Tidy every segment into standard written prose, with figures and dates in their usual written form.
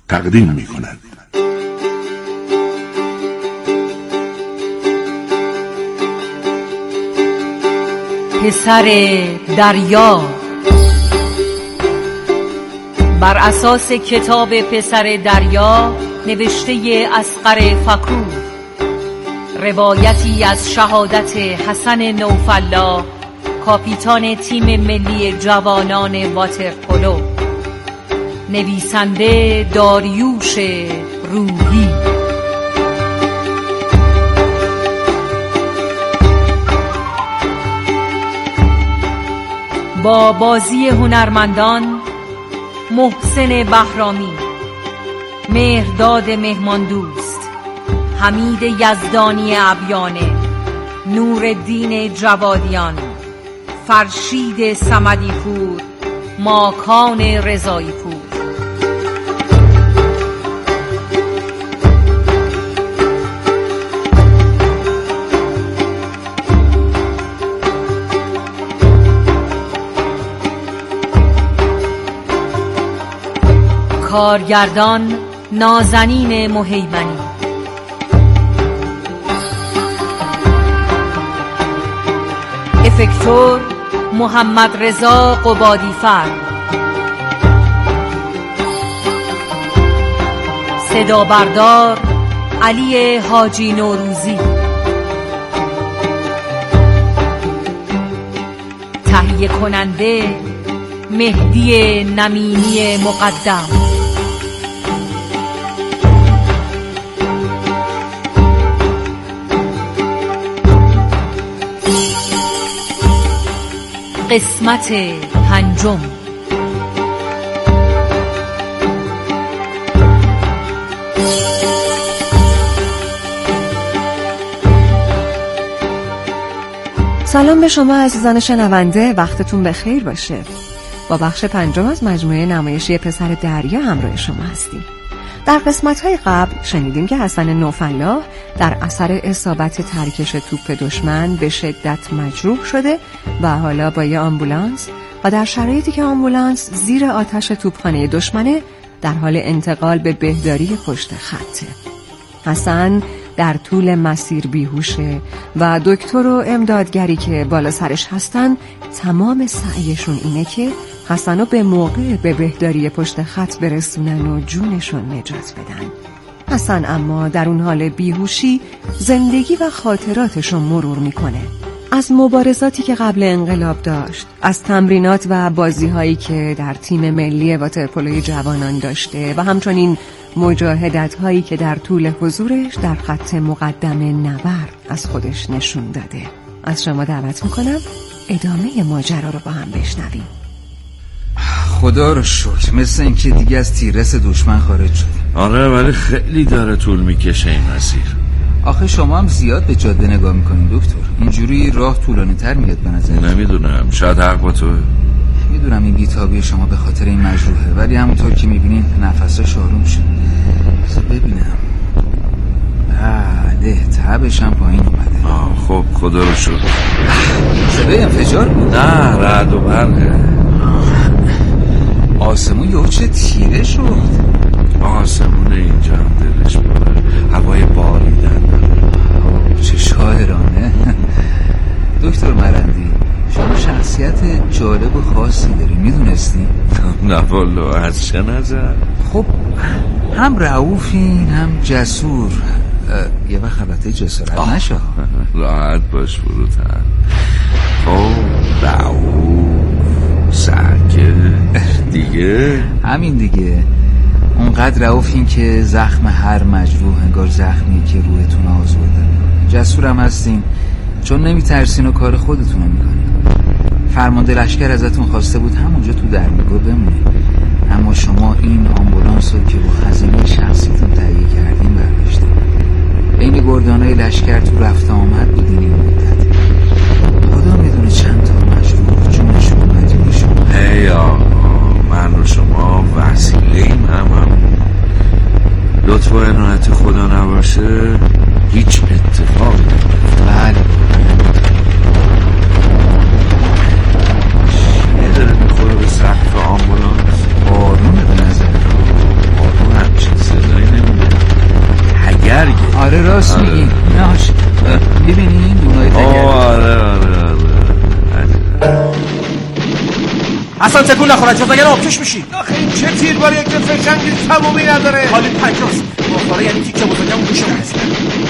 تقدیم می‌کند. پسر دریا. بر اساس کتاب پسر دریا نوشته اصغر فکور، روایتی از شهادت حسن نوفالله، کاپیتان تیم ملی جوانان واترپولو. نویسنده داریوش روحی. با بازی هنرمندان: محسن بهرامی، مهرداد مهماندوست، حمید یزدانی ابیانه، نورالدین جوادیان، فرشید صمدی پور، ماکان رضایی پور. کارگردان: نازنین مهیمنی. افکتور: محمد رضا قبادیفر. صدا بردار: علی حاجی نوروزی. تهیه کننده: مهدی نمینی مقدم. قسمت پنجم. سلام به شما عزیزان شنونده، وقتتون بخیر باشه. با بخش پنجم از مجموعه نمایشی پسر دریا همراه شما هستیم. در قسمت‌های قبل شنیدیم که حسن نوفالله در اثر اصابت ترکش توپ دشمن به شدت مجروح شده و حالا با یه آمبولانس و در شرایطی که آمبولانس زیر آتش توپخانه دشمنه در حال انتقال به بهداری پشت خطه. حسن در طول مسیر بیهوشه و دکتر و امدادگری که بالا سرش هستن تمام سعیشون اینه که حسنو به موقع به بهداری پشت خط برسونن و جونشون نجات بدن. حسن اما در اون حال بیهوشی زندگی و خاطراتشون مرور میکنه. از مبارزاتی که قبل انقلاب داشت، از تمرینات و بازی‌هایی که در تیم ملی واترپولوی جوانان داشته و همچنین مجاهدت‌هایی که در طول حضورش در خط مقدم نبرد از خودش نشون داده. از شما دعوت میکنم ادامه ماجرا رو با هم بشنویم. خدا رو شکر، مثل این که دیگه از تیررس دشمن خارج شدیم. آره ولی خیلی داره طول میکشه این مسیر. آخه شما هم زیاد به جاده نگاه میکنین دکتر. اینجوری راه طولانی تر میاد به نظر. نمیدونم، شاید حق با توه. میدونم این بیتابی شما به خاطر این مجروحه، ولی همونطور که میبینین نفساش آروم شد. بذار ببینم. بله تبش هم پایین اومده. خب خدا رو شکر. صدای انفجار بود؟ نه رعد و برقه. آسمون یهو چه تیره شد. آسمون اینجا هم دلش باره، هوای باریدن. چه شاعرانه. دکتر مرندی، شما شخصیت جالب و خاصی داری، میدونستی؟ نه والا، از چه نظر؟ خب هم رئوفین هم جسور. یه وقت البته جسارت نشه. راحت باش فروتن. خب رئوف سرکه دیگه همین دیگه. اونقدر رئوفین که زخم هر مجروح انگار زخمی که روحتون آزرده. جسورم هستین چون نمیترسین و کار خودتون رو میکنین. فرمانده لشکر ازتون خواسته بود همونجا تو درمیگاه بمونین، اما شما این آمبولانس رو که با خزینه شخصیتون تهیه کردین برداشتین. بین گردانای لشکر تو رفت آمد بودین این مدت. خدا میدونه چند تا مجروح جونشون مجروحشون. ای آقا، من رو شما وسیله‌ایم هم لطف و عنایت خدا نباشه هیچ اتفاقی نمیفته. بله داره میخوره به سقف آمبولانس. بارونه به نظر. بارون همیشه آره راست میگی. ناش میبینی دونای تگر. آره اصلا تکون نخورن چون اگر آبکش میشی. آخه این چه تیرباریه که فشنگی تمومی نداره. خالی پنجاست بخاره یعنی تیکه بزرگم گوشه هست.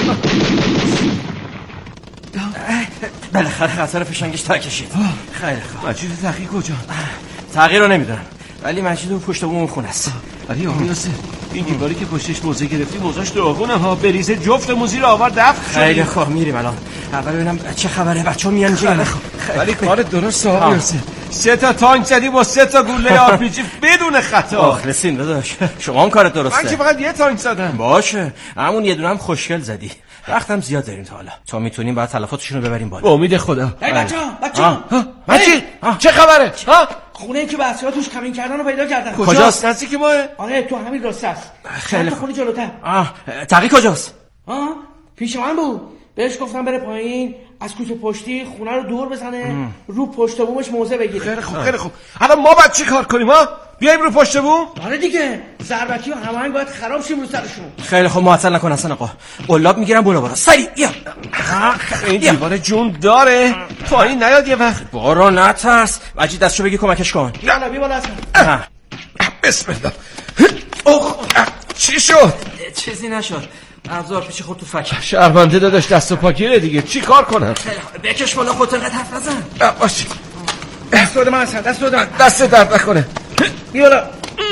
بالاخره خطر فشنگش تا کشید. خیلی خوب. مجید تقی کجا؟ تغییر رو نمیدونم ولی مجید اون پشت بوم خونه است. ولی آقا یاسر این دیواری که پشتش موزه گرفتی موزهش داغونه ها. بریزه جفت موزی رو آورد دفع شد. خیلی خوب میریم الان. اول ببینم چه خبره بچه‌ها میان چه. ولی کار درست آقا یاسر. 3 تا تانک زدی با 3 تا گوله آرپیجی بدون خطا. رسین داداش شما هم کارت درسته. من که فقط یه تانک زدم. باشه همون یه دونه هم خوشگل زدی. وقتم زیاد داریم تا حالا تا میتونیم بعد تلفاتشون رو ببریم بالا. با امید خدا. بچه‌ها مجید چه خبره؟ خونه ای که بچه‌ها توش کمین کردن رو پیدا کردن. کجاست؟ نزدیک ماه؟ آره تو همین راسته است. خیلی خونه جلوتر. تقی کجاست؟ پیش من بود. بهش گفتم بره پایین از کوچه پشتی خونه رو دور بزنه رو پشت بومش موزه بگیره. خیلی خوب خیلی خوب. الان ما باید چی کار کنیم ها؟ بیایم رو پشت بوم؟ آره دیگه ضربتی و هماهنگ باید خراب شیم رو سرشون. خیلی خوب معطل نکن اصلا آقا. قلاب میگیرم بالا برو سریع بیا. این دیوار جون داره. پایین نیاد یه وقت. بارا نترس. مجید دستشو بگی کمکش کن. بیا بی بالا اصلا. بسم الله. اوه چی شد؟ چیزی نشد. ابزار پیچ خود تو فک. شرمنده داداش دست و پاگیره دیگه. چی کار کنم؟ بکش بالا خودت انقدر حرف نزن. باشه. دست بده من اصلا دست بده. دست درد نکنه. بیالا.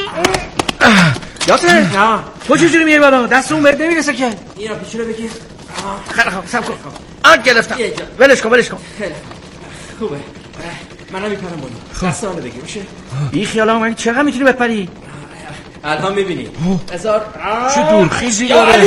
یاسر نه تو چجوری میری بالا؟ دست اون بهت نمیرسه که. اینا پیچو رو بگیر. خیلی خوب سب کن. گرفتم. ولش کن. خیلی خوبه. منم میپرم بالا. دست منو بگیر میشه؟ بی خیالا من چقدر میتونی بپری؟ الان میبینی. چه دورخیزی داره.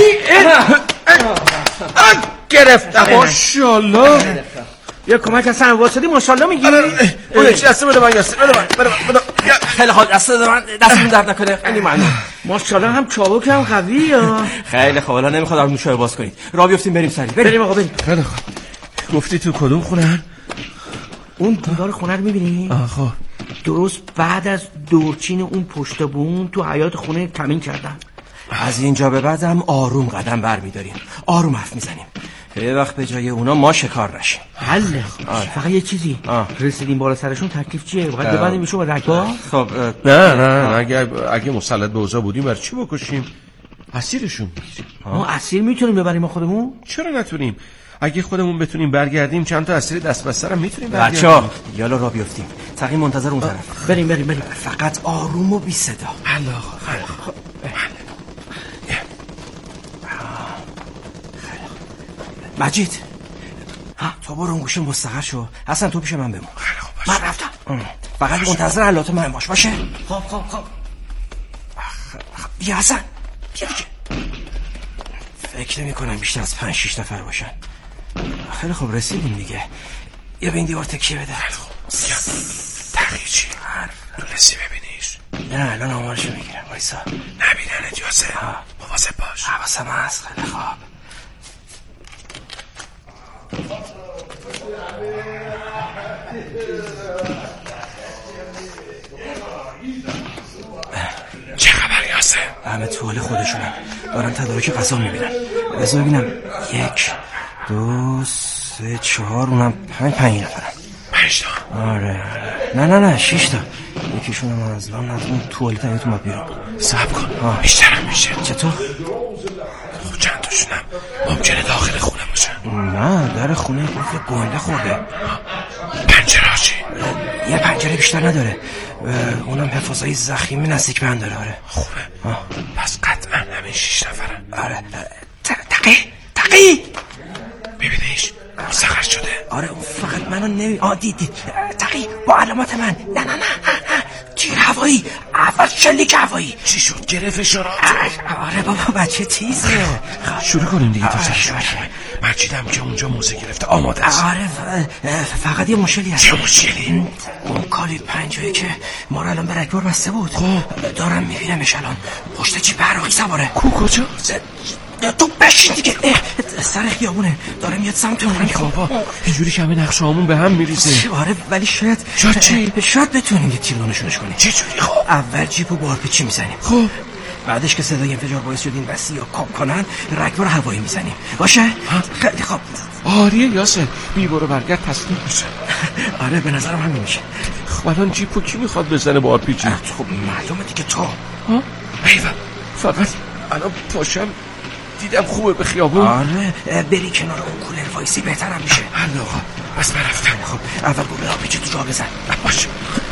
گرفتم. ماشاءالله. یا کمک اصلا واسطی ماشاءالله میگی. اون یکی دست بده من یاسر. بده. خیلی خوب دستم درد نکنه. خیلی ممنون. ماشاءالله هم چابک هم قویه. خیلی خوب الان نمیخواد نوشابه باز کنید. راه بیافتیم بریم سریع. بریم آقا بریم. خیلی خوب. گفتی تو کدوم خونه؟ اون دیوار خونه رو میبینی؟ خب درست بعد از دورچین اون پشت بوم تو حیاط خونه کمین کردن. از اینجا به بعدم آروم قدم برمیداریم. آروم حرف میزنیم. یه وقت به جای اونا ما شکار نشیم. حله. فقط یه چیزی. رسیدیم بالا سرشون تکلیف چیه؟ باید ببندیم میشو با رگبار؟ خب نه اگه مسلط به اوضاع بودیم برای چی بکشیم؟ اسیرشون میگیریم. ما اسیر میتونیم ببریم خودمون؟ چرا نتونیم؟ اگه خودمون بتونیم برگردیم چند تا اسیر دست بستر هم میتونیم برگردیم. بچه‌ها یالا راه بیافتیم. تقی منتظر اون طرف. بریم. فقط آروم و بی صدا. الله. مجید تو برو اون گوشه مستقر شو. حسن تو پیش من بمون. من رفتم. فقط منتظر حالات من باشه. خب بیا حسن بیا دیگه. فکر نمی کنم بیشتر از 5-6 نفر باشن. خیلی خوب رسیدیم دیگه. یا به این دیوار تکیه بده. تغییر چی؟ تونستی ببینیش؟ نه الان آمارشو میگیرم وایسا. نبینن اجازه. مواظب باش. حواسم هست. خیلی خوب. چه خبر یاسر؟ همه تو حال خودشونن. دارن تدارک غذا میبینن. بذار ببینم 1 2 3 4 اونم 5 نفرن. 5 تا؟ آره نه 6 تا. یکیشون هم از اون توالت هم تو ما بیرون. صبر کن. بیشترم میشه. چطور؟ خب چند تاشونم ممکنه داخل خونه باشن. نه در خونه گنده خورده. پنجره چی؟ یه پنجره بیشتر نداره. اونم حفاظای ضخیمی نزدیک به هم داره. آره خوبه. پس قطعا همین 6 نفرن. آره تقی ببینیش مستقر شده. آره اون فقط منو دید تقی با علامات من. نه تیر هوایی. اول شلیک هوایی. چی شد؟ گرفت اشارات؟ آره بابا بچه تیزه. شروع کنیم دیگه. مجیدم که اونجا موزه گرفته آماده است. آره فقط یه مشکلی هست. چه مشکلی؟ اون کالیت 50 که ما رو الان به رگبار بسته بود. دارم میبینمش الان پشت چی براقی سواره. کجا؟ تو بشین دیگه. سر خیابونه داره میاد سمت اون. بابا اینجوری که همه نقشه هامون به هم میریزه. آره ولی شاید چی؟ شاید بتونیم یه تیرو نشونش کنیم. چه جوری؟ خب اول جیب و بارپیچی میزنیم. خب بعدش که صدای انفجار باعث شد این بستی یا کاب کنن رگبار هوایی میزنیم. باشه؟ خیلی خوب. آره یاسر بی برو برگرد تسلیم بشه. آره به نظرم همین میشه. خب الان جیپو کی میخواد بزنه با آرپیجی؟ خب معلومه دیگه تو. ایوه فقط الان پاشم دیدم خوبه به خیابون. آره بری کنار اون کولر وایسی بهترم میشه. حل آقا بس من رفتم. خب اول گوله آرپیجی تو جا بزن. باشه.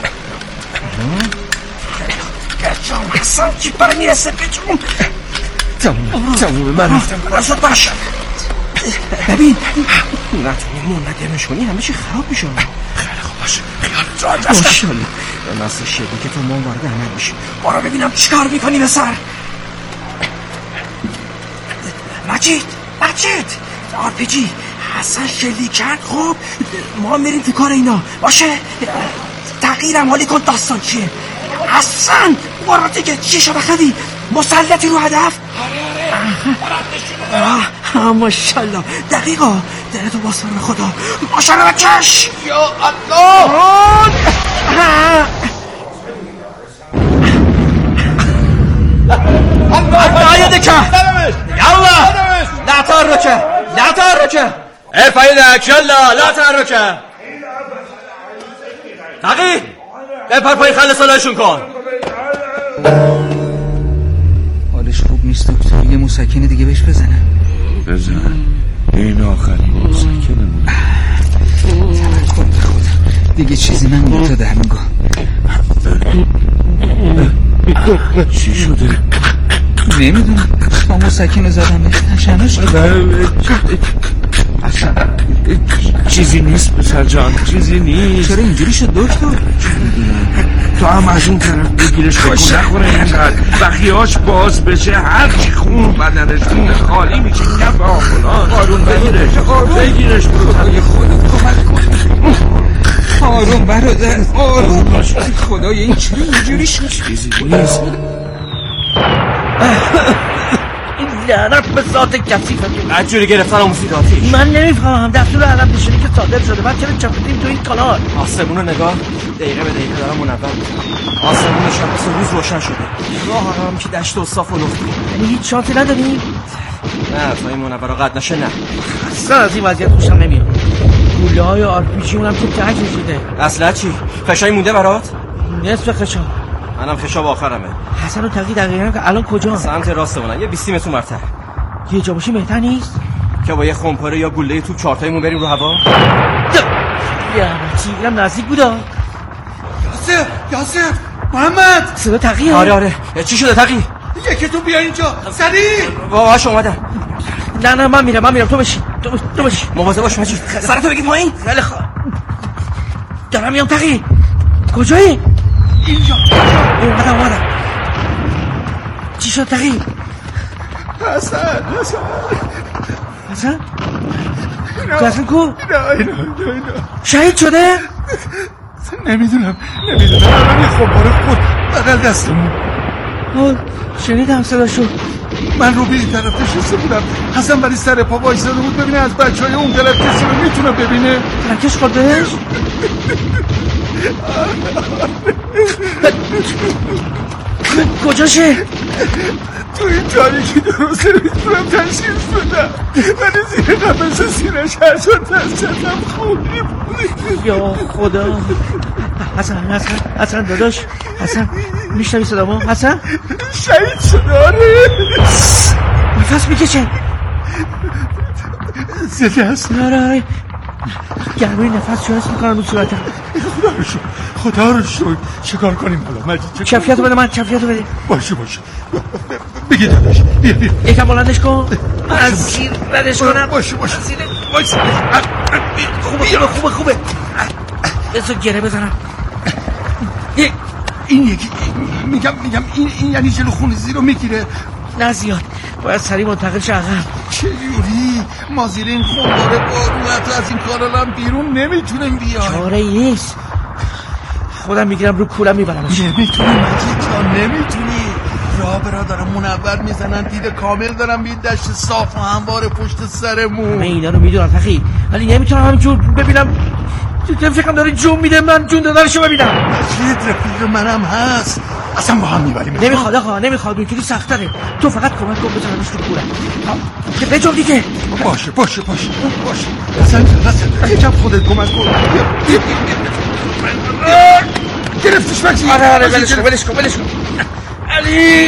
گرچام حسن چی برای میرسه بجون. تمومه من رفتم. رسول باش. ببین نتونی منعدمش کنی همه چی خراب میشه. خیلی خوب باشه خیالت راحت باشه. ماشاءالله به نصر شدی که تو ما وارد عمل میشی. برو ببینم چیکار میکنی به سر. مجید آرپیجی حسن شلیک کرد. خب ما میریم تو کار اینا. باشه تغییرم حالی کن داستان چیه. حسن برو دیگه. چی شده خدی مسلطی رو هدف؟ آره ماشاءالله دقیقا دلتو باز به خدا. ماشاءالله بکش یا الله. آیده که یالله لا تحرکه ارفعیدک یالله لا تحرکه. تقی بپر پای خل سالایشون کن. حالش خوب نیست دکتر. یه مسکن دیگه بهش بزنم. بزن این آخرین مسکنمونه. توکل به خدا دیگه چیزی نمونده تا درمونگاه. چی شده؟ نمیدونم با مسکن رو زدم بهش تشنه شد. چیزی نیست پسر جان چیزی نیست. چرا اینجوری شد دکتر؟ تو هم از اون طرف بگیرش بکن نخوره اینقدر بخیاش باز بشه هرچی خون بدنش خون خالی میشه. نه با آمولان آروم بگیرش برو خدا کمک کن. آروم برادر آروم باش. خدای این چرا اینجوری شد؟ چیزی نیست. این لعنت به ذات کثیفه. عجوری گرفتن آموزید آتیش. من نمیفهمم دستور علم نشونی که صادر شده بعد چرا چپیدیم تو این کانال. آسمون رو نگاه دقیقه به دقیقه دارم منور میکنم. آسمون شب مثل روز روشن شده. راه هم که دشت و صاف و لختی. یعنی هیچ شانسی نداریم؟ نه تا این منور قد نشه نه. اصلا از این وضعیت خوشم نمیاد. گوله های آرپیجی اونم که ته کشیده. اصلا چی؟ خشایی مونده برات؟ نصف خشا. منم خشاب آخرمه. حسن و تقی دقیقا که الان کجا؟ سمت راستمونن یه 20 متر مرتر. یه جا باشیم بهتر نیست؟ که با یه خمپاره یا گوله توپ چارتایمون بریم رو هوا؟ یعنی اینم نزدیک بودا. یاسر محمد صدا تقیه؟ آره چی شده تقی؟ یکی تو بیا اینجا سریع. باهاش اومدم. نه من میرم تو بشین تو بشین. مواظب باش مجید سرتو بگی پایین. خیلی خوب دارم میام تقی. کجایی؟ اینجا اومدم. چی شد تقی؟ حسن کو؟ اینا شهید شده؟ نمیدونم الان یه خمپاره خود بغل دستمون. شنیدم صداشو. من رو به این طرف نشسته بودم. حسن ولی سر پا وایساده بود ببینه از بچهای اون طرف کسی رو میتونه ببینه. ترکش خود بهش؟ کجاشه؟ تو این جایی که درست نمیتونم تشخیص بدم ولی زیر قفس سینه‌ش هر شد دستم خونی بود. یا خدا. حسن داداش حسن میشنوی صدامو؟ حسن شهید شده. آره نفس میکشه. زده هست. آره گرمه نفس شو حس میکنم رو صورتم. خدا رو شکر. چیکار کنیم حالا مجید؟ کفیتو بده من. کفیتو بده. باشه بگی داداش بیا یکم بلندش کن. از زیر ردش کنم. باشه خوبه بذار گره بزنم. این یکی میگم این یعنی جلو خون زیر رو میگیره. نه زیاد باید سریع منتقل شه عقب. چجوری؟ ما زیر این خونباره باروت از این کارالم بیرون نمیتونیم بیایم. چاره نیست. خودم میگیرم رو کولم میبرمش. نمیتونی مجید جان نمیتونی. راه برا دارم منور میزنن دید کامل دارم به این دشت صاف و هموار پشت سرمون. من اینا رو میدونم فخی ولی نمیتونم همینجور ببینم. فکرم داره جون میده من جون دادنشو ببینم. مجید رفیق منم هست اصلا با هم میبریم. نمیخواد آقا، نمیخواد، اونجوری سخت‌تره. تو فقط کمک کن بزنمش تو کوره. بجام دیگه. باشه حسن یکم خودت کمک کن. گرفتش مجید. آره ولش کن. علی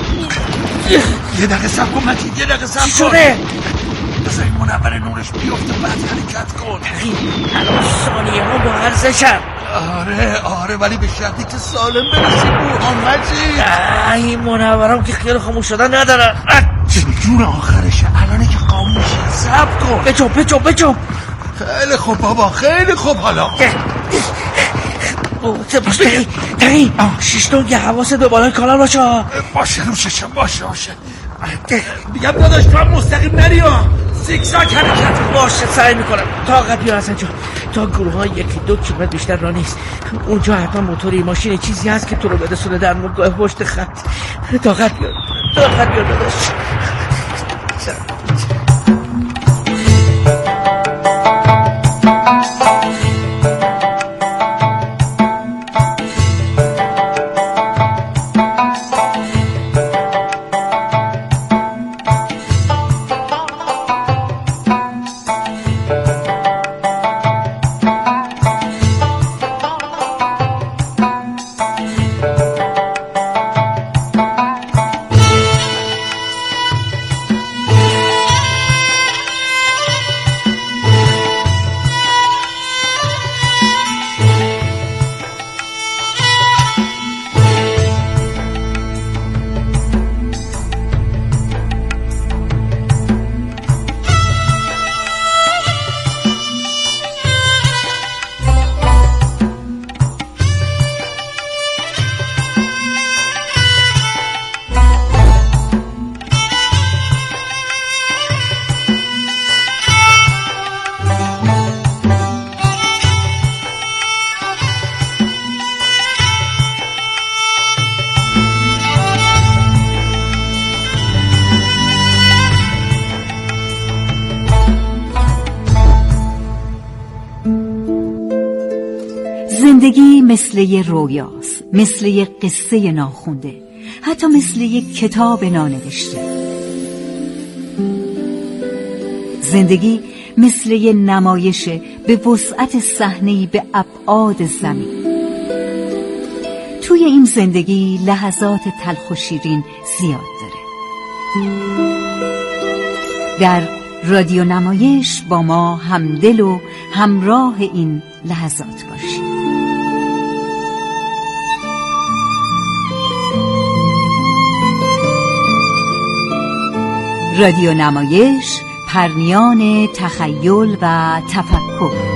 یه دقیقه صبر کن مجید، یه دقیقه صبر کن. چی شده؟ بذار این منور نورش بیفته بعد حرکت کن. الان ثانیه ها با ارزشم. آره ولی به شرطی که سالم برسیم بوهان مجید. این منورم که خیال خاموش شدن ندارن. جون آخرشه الانه که خاموشه. صبر کن. بجام. خیلی خوب بابا، خیلی خوب. حالا باش تقی شیشتون یه حواست به بالای کانال باشه. باشه روششم باشه. میگم داداش تو هم مستقیم نری ها، زیگزاگ حرکت. باشه سعی میکنم. طاقت بیار حسن جان، تا گروه ها 1-2 کیلومتر بیشتر راه نیست. اونجا حتما موتوری ماشین چیزی هست که تو رو برسونه در نقطه پشت خط. طاقت بیار داداش. زندگی مثل یه رویاست، مثل یه قصه ناخونده، حتی مثل یه کتاب نانوشته. زندگی مثل یه نمایش به وسعت صحنه‌ای به ابعاد زمین. توی این زندگی لحظات تلخ و شیرین زیاد داره. در رادیو نمایش با ما همدل و همراه این لحظات باشید. رادیو نمایش، پرنیان تخیل و تفکر.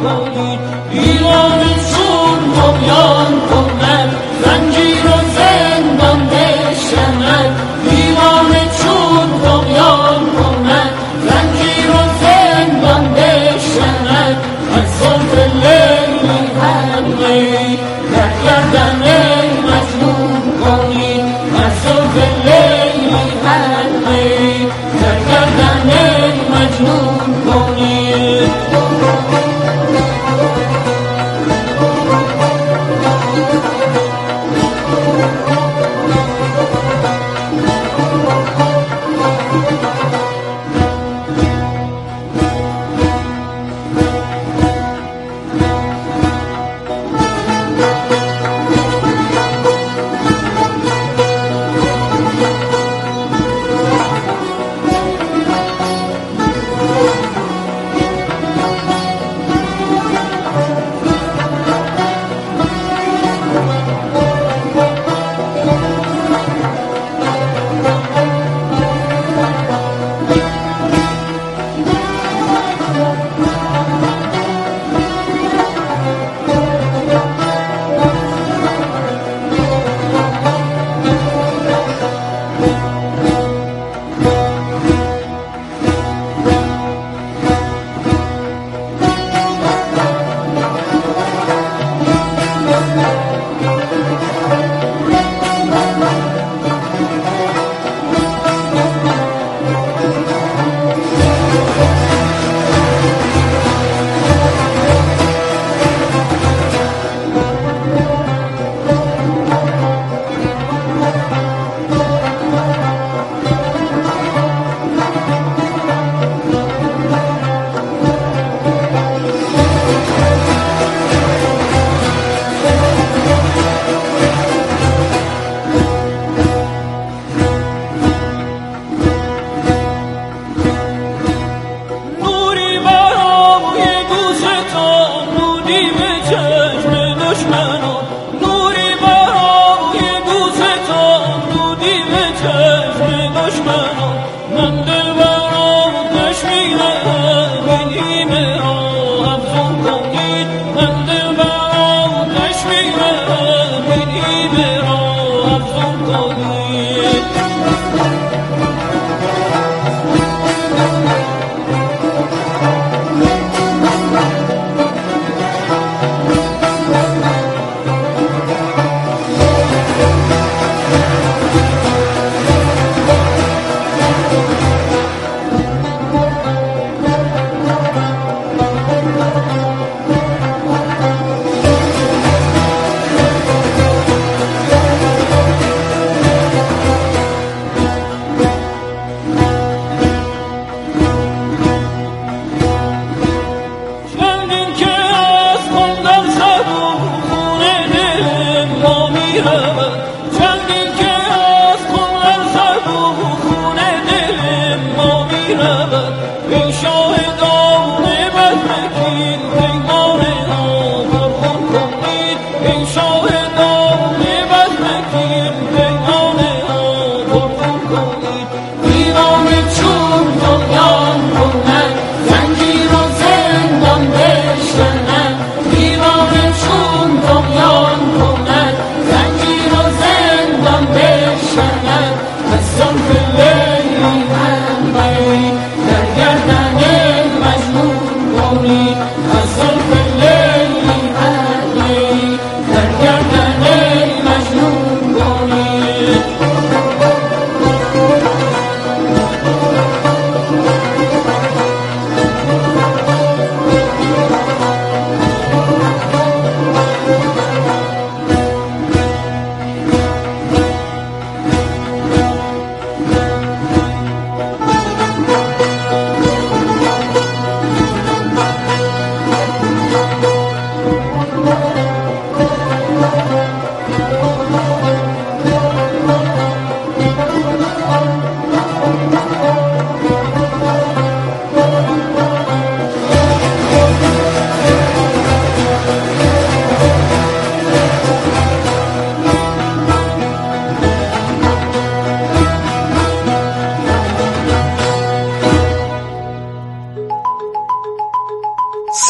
کنید دیوانه چون رویان کند زنجیر و زندان بشکند دیوانه چون رویان کند زنجیر و زندان بشکند از صبح لیلی حلقه در گردن مجنون کنید از صبح لیلی حلقه در گردن مجنون کنید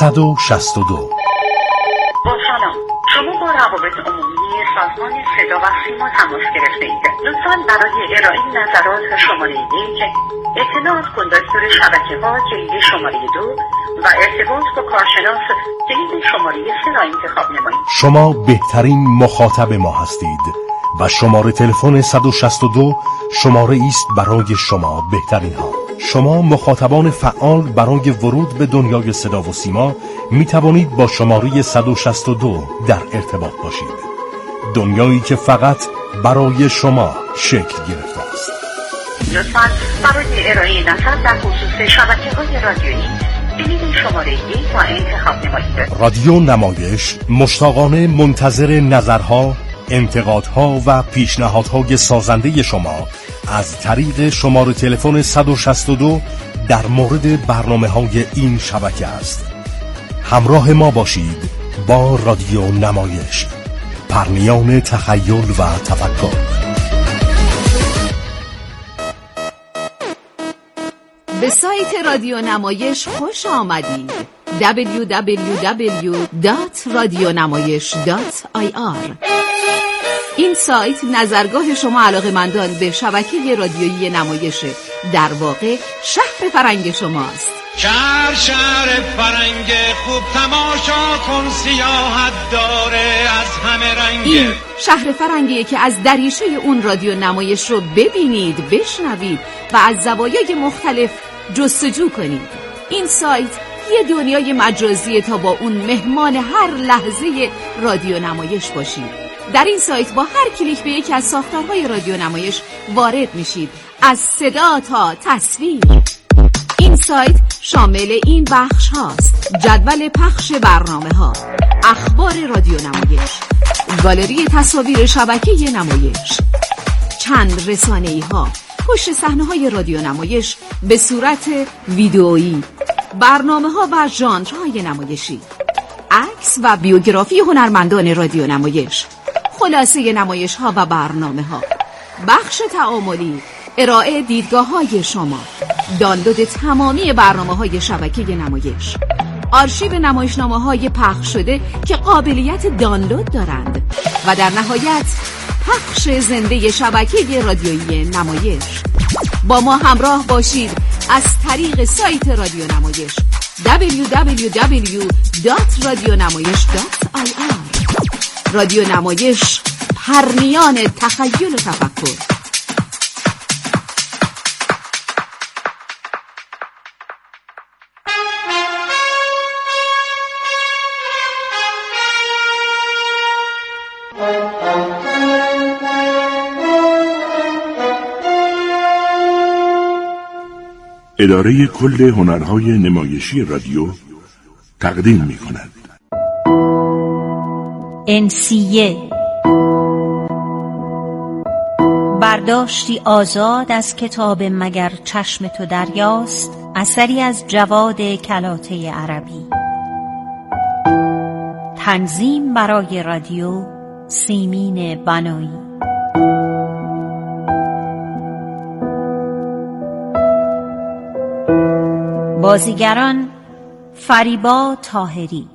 162. با سلام، شما با روابط عمومی سازمان صدا و سیما تماس گرفته اید. لطفاً برای ارائه نظرات شماره 1، اطلاعات کندکتور شبکه‌ها کلید شماره 2 و ارتباط با کارشناس کلید شماره 3 را انتخاب نمایید. شما بهترین مخاطب ما هستید و شماره تلفن 162 شماره است برای شما بهترین ها. شما مخاطبان فعال برای ورود به دنیای صدا و سیما می توانید با شماره 162 در ارتباط باشید. دنیایی که فقط برای شما شکل گرفته است. لطفاً برای ارائه نظر در خصوص شبکه‌های رادیویی کلید شماره 1 را انتخاب نمایید. رادیو نمایش مشتاقانه منتظر نظرها، انتقادها و پیشنهادهای سازنده شما از طریق شماره تلفن 162 در مورد برنامه‌های این شبکه است. همراه ما باشید با رادیو نمایش، پرنیان تخیل و تفکر. به سایت رادیو نمایش خوش آمدید. www.radionamayesh.ir. این سایت نظرگاه شما علاقه‌مندان به شبکه رادیویی نمایشه. در واقع شهر فرنگ شماست. شهر فرنگ خوب تماشا کن، سیاحت داره از همه رنگ. این شهر فرنگیه که از دریچه اون رادیو نمایش رو ببینید، بشنوید و از زوایای مختلف جستجو کنید. این سایت یه دنیای مجازیه تا با اون مهمان هر لحظه رادیو نمایش باشید. در این سایت با هر کلیک به یکی از ساختارهای رادیو نمایش وارد میشید، از صدا تا تصویر. این سایت شامل این بخش هاست: جدول پخش برنامه ها، اخبار رادیو نمایش، گالری تصاویر شبکه نمایش، چند رسانه‌ای ها، پشت صحنه های رادیو نمایش به صورت ویدئویی، برنامه ها و ژانرهای نمایشی، عکس و بیوگرافی هنرمندان رادیو نمایش، خلاصه نمایش ها و برنامه ها، بخش تعاملی، ارائه دیدگاه های شما، دانلود تمامی برنامه های شبکه نمایش، آرشیو نمایشنامه های پخش شده که قابلیت دانلود دارند و در نهایت پخش زنده شبکه رادیویی نمایش. با ما همراه باشید از طریق سایت رادیو نمایش www.radionamayesh.ir. رادیو نمایش، پرنیان تخیل و تفکر. اداره کل هنرهای نمایشی رادیو تقدیم می‌کند. انسیه، برداشتی آزاد از کتاب مگر چشم تو دریاست، اثری از جواد کلاته عربی. تنظیم برای رادیو سیمین بنایی. بازیگران: فریبا طاهری،